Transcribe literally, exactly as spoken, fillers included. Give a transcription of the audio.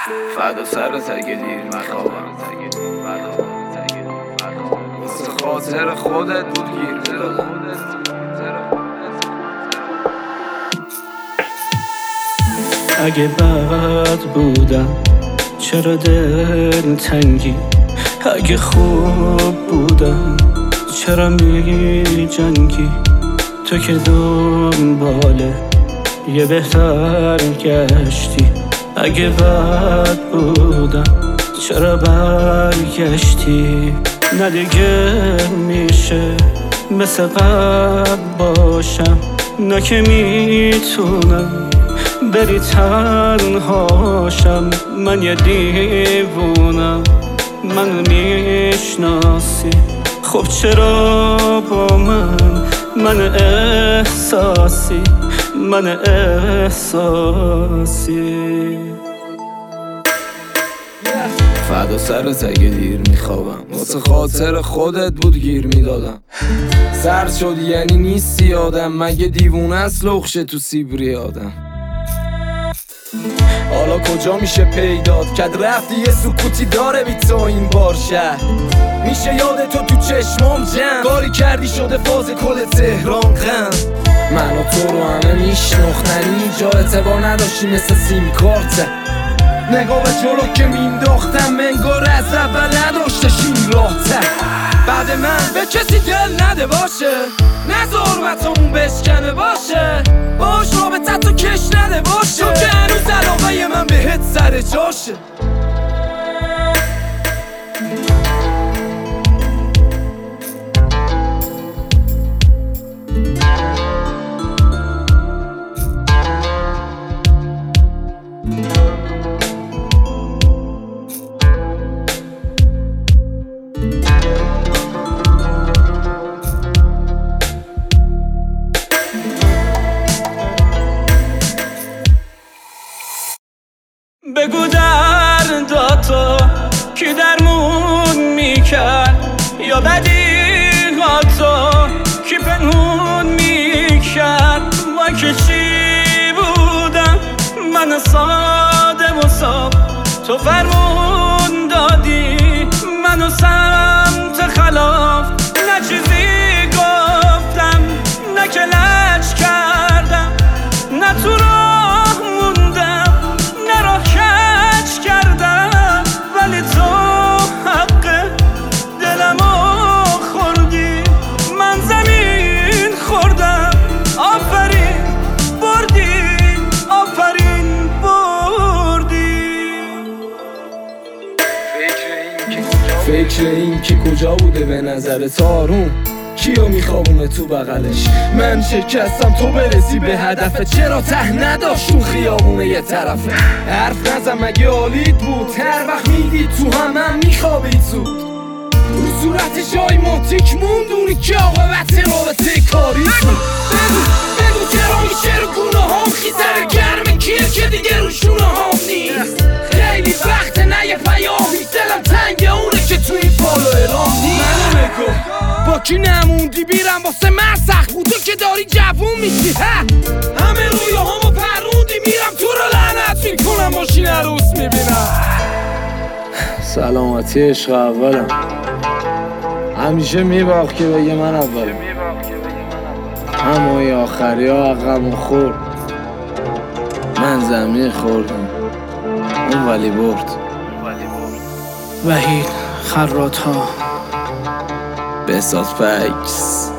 فدا سرت اگه دیر میخوابم، واسه خاطر خودت بود گیر میدادم. اگه بد بودم چرا دل تنگی، اگه خوب بودم چرا می جنگی. تو که دنباله یه بهتر گشتی، اگه بد بودم چرا برگشتی. نه دیگه میشه مثل قبل باشم، نه که میتونم بری تنهاشم. من یه دیوونم، منو میشناسی، خب چرا با من من احساسی من احساسی فدا سرت اگه دیر میخوابم، واسه خاطر خودت بود گیر میدادم. سرد شد یعنی نیستی آدم، مگه دیوونه است لخشه تو سیبری آدم. حالا کجا میشه پیدات کرد، رفتی یه سکوتی داره بی تو این بار شهر. میشه یاد تو تو چشمام جمع، کاری کردی شده فاز کل تهران غم. من و تو رو همه میشناختنی، جا اعتبار نداشتی مثل سیم کارت. نگاه به جلو که مینداختم منگار از اول نداشتش این راه ته. بعد من به کسی دل نده باشه، نذار مطمون بشکنه باشه. باش رابطت تو کش نده باشه، چون که هنوز علاقه من بهت سر جاشه. بگو درداتو کی درمون میکرد، یا بدیهاتو کی پنهون میکرد. ما که چی بودم من ساده و صاف، تو فرمون دادی منو سمت خلاف. نه چیزی گفتم نه که لج کردم، نه تو راه موندم نه راه کج کردم. ولی تو حق دلمو خوردی، من زمین خوردم. آفرین بردی، آفرین بردی. فکر این که کجا بوده به نظر تارون، کیو میخوابونه تو بغلش. من شکستم تو برسی به هدفه، چرا ته نداشت اون خیابونه یه طرفه. حرف نزن مگه حالیت بود، هر وقت میدید تو هم هم میخوابید زود. رو صورت جای ماتیک موندونی که عاقبت رابطه کاری بود. بگو بگو چرا میشه رو گونه هم خیزر گرم کیه که دیگه رو شونه هم نیست. خیلی وقت نه یه پیامی دلم تنگه اونه که تو این پالو اعلام نیست. منو نگو با کی نموندی بیرم واسه من سخت بود، تو که داری جوون میشی. همه رویا همو پروندی، میرم تو رو لعنت میکنم ماشین عروس میبینم. سلامتی عشق اولم، همیشه میباخت که بگه من اولم. همایی آخری ها عقبم خورد، من زمین خوردم اون ولی برد. وحید خرات ها بهزاد فکس.